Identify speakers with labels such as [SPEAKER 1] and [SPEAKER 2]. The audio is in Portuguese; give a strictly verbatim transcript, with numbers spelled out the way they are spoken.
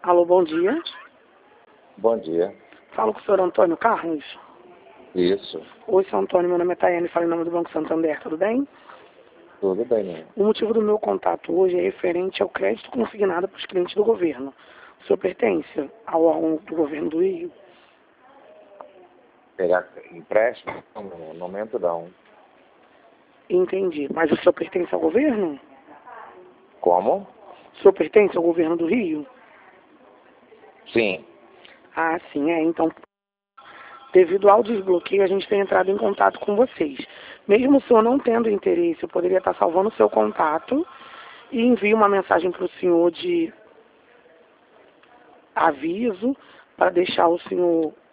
[SPEAKER 1] Alô, bom dia.
[SPEAKER 2] Bom dia.
[SPEAKER 1] Falo com o senhor Antônio Carlos.
[SPEAKER 2] Isso.
[SPEAKER 1] Oi, seu Antônio, meu nome é Tayane, falo em nome do Banco Santander, tudo bem?
[SPEAKER 2] Tudo bem, né?
[SPEAKER 1] O motivo do meu contato hoje é referente ao crédito consignado para os clientes do governo. O senhor pertence ao órgão do governo do Rio?
[SPEAKER 2] Pegar empréstimo? No momento não.
[SPEAKER 1] Entendi. Mas o senhor pertence ao governo?
[SPEAKER 2] Como?
[SPEAKER 1] O senhor pertence ao governo do Rio?
[SPEAKER 2] Sim.
[SPEAKER 1] Ah, sim, é. Então, devido ao desbloqueio, a gente tem entrado em contato com vocês. Mesmo o senhor não tendo interesse, eu poderia estar salvando o seu contato e envio uma mensagem para o senhor de aviso para deixar o senhor